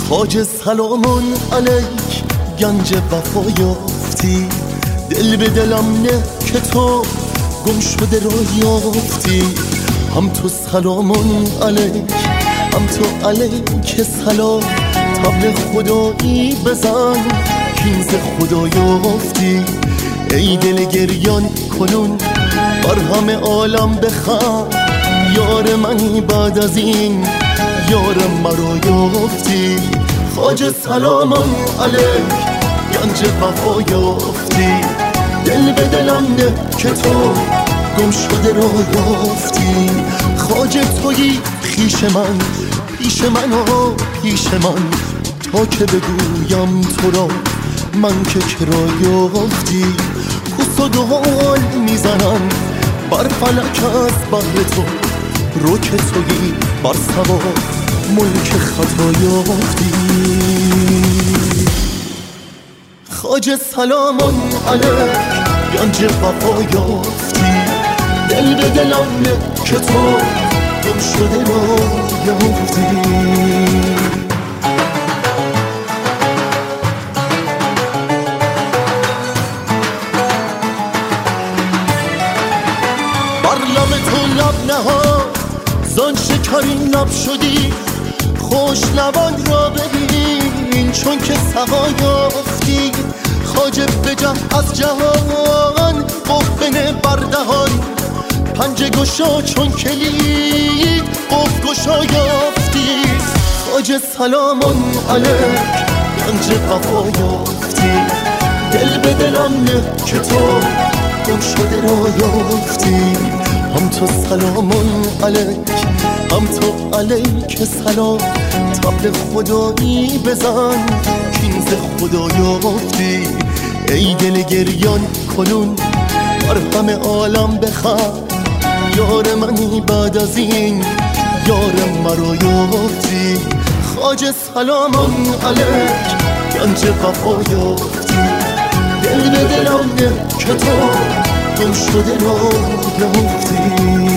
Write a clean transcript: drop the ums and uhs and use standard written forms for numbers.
خواجه سلامون علیک گنج وفا یافتی، دل به دلم نه که تو گم شده را یافتی. هم تو سلامون علیک، هم تو علیک سلام، طبل خدایی بزن کین ز خدا یافتی. ای دل گریان کنون بر همه عالم بخند، یار من بعد از این یارم مرا یافتی. خواجه سلامون علیک گنج وفا یافتی، دل به دلم نه که تو گم شده را یافتی. خواجه تویی خویش من، پیش من و پیش من، تا که بگویم تو را من که کرا یافتی. پوست و دهال میزنم بر فلک از بحر تو، رو که تویی بر سوا ملک خطا یافتی. خواجه سلامون علیک گنج وفا یافتی، دل به دلم نه که تو گم شده را یافتی. بر لب تو لب نهاد زان شکرین لب شدی، خوش لبان را ببین چون که سقا یافتی. خواجه بجه از جهان قفل بردهان، پنجه گشا چون کلید قفل گشا یافتی. خواجه سلامون علیک گنج وفا یافتی، دل به دلم نه که تو گم شده را یافتی. هم تو سلامون علیک، هم تو علیک سلام، طبل خدایی بزن کین ز خدا یافتی. ای دل گریان کنون بر همه عالم بخند، یار منی بعد از این یارم مرا یافتی. خواجه سلامون علیک گنج وفا یافتی، دل به دلم نه که تو گم شده را یافتی.